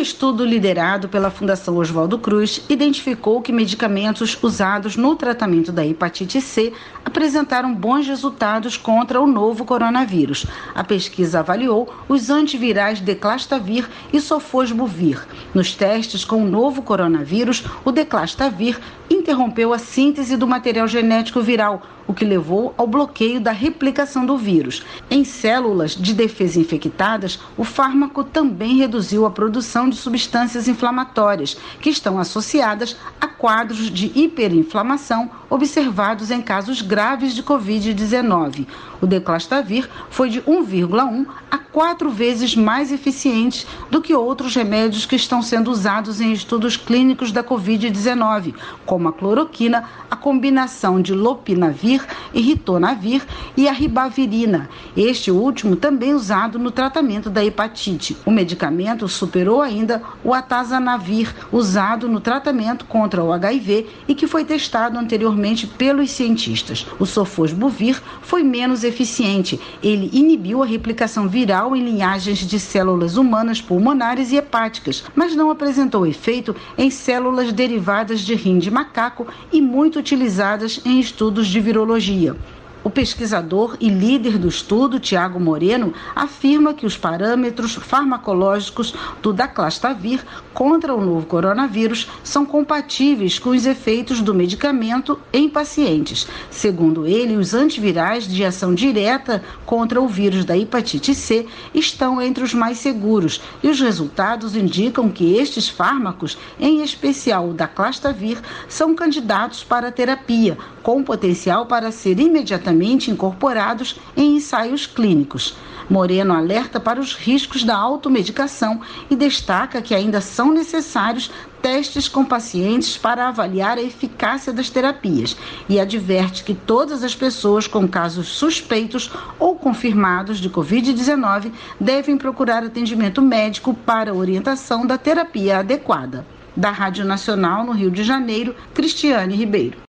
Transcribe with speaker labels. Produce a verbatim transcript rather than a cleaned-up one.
Speaker 1: estudo liderado pela Fundação Oswaldo Cruz identificou que medicamentos usados no tratamento da hepatite C apresentaram bons resultados contra o novo coronavírus. A pesquisa avaliou os antivirais Declastavir e Sofosbuvir. Nos testes com o novo coronavírus, o Declastavir interrompeu a síntese do material genético viral, o que levou ao bloqueio da replicação do vírus. Em células de defesa infectadas, o fármaco também reduziu a produção de substâncias inflamatórias, que estão associadas a quadros de hiperinflamação observados em casos graves de covid dezenove. O Declastavir foi de um vírgula um a quatro vezes mais eficiente do que outros remédios que estão sendo usados em estudos clínicos da covid dezenove, como a cloroquina, a combinação de lopinavir e ritonavir e a ribavirina, este último também usado no tratamento da hepatite. O medicamento superou ainda o atazanavir, usado no tratamento contra o H I V e que foi testado anteriormente pelos cientistas. O Sofosbuvir foi menos eficiente. Ele inibiu a replicação viral em linhagens de células humanas pulmonares e hepáticas, mas não apresentou efeito em células derivadas de rim de macaco e muito utilizadas em estudos de virologia. O pesquisador e líder do estudo, Tiago Moreno, afirma que os parâmetros farmacológicos do Declastavir contra o novo coronavírus são compatíveis com os efeitos do medicamento em pacientes. Segundo ele, os antivirais de ação direta contra o vírus da hepatite C estão entre os mais seguros e os resultados indicam que estes fármacos, em especial o Declastavir, são candidatos para terapia, com potencial para ser imediatamente incorporados em ensaios clínicos. Moreno alerta para os riscos da automedicação e destaca que ainda são necessários testes com pacientes para avaliar a eficácia das terapias e adverte que todas as pessoas com casos suspeitos ou confirmados de covid dezenove devem procurar atendimento médico para orientação da terapia adequada. Da Rádio Nacional no Rio de Janeiro, Cristiane Ribeiro.